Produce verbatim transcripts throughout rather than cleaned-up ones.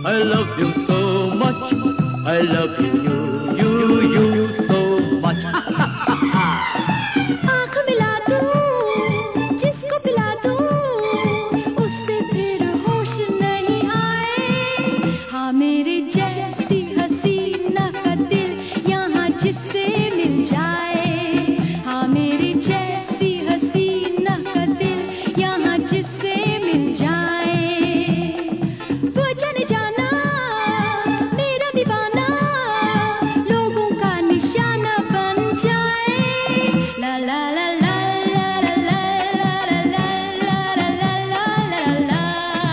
I love you so much. I love you, you, you, you so much. आँख मिला दूँ, जिसको पिला दूँ, उससे फिर होश नहीं आए। हाँ मेरे जैसी हसीना का दिल यहाँ जिससे मिल जाए। हाँ मेरी जैसी हसीना का दिल यहाँ जिससे मिल जाए। वो जाने जाना मेरा दीवाना, लोगों का निशाना बन जाए। ला ला ला ला ला ला ला ला ला ला ला ला ला।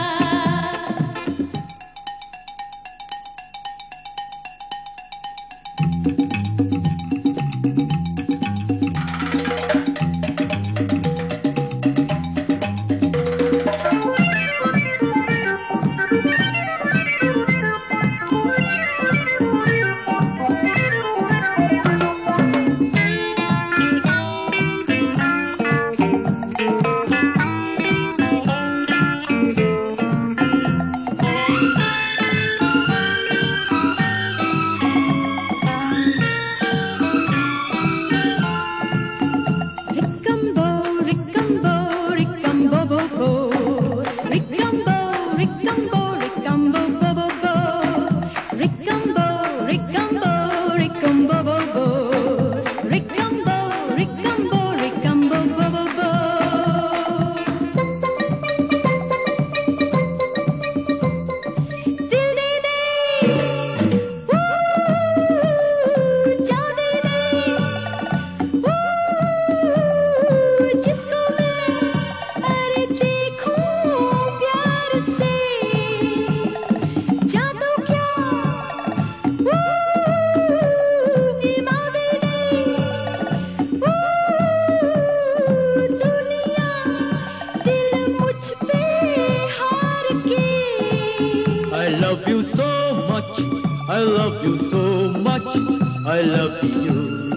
I love you so much. I love you so much. I love you.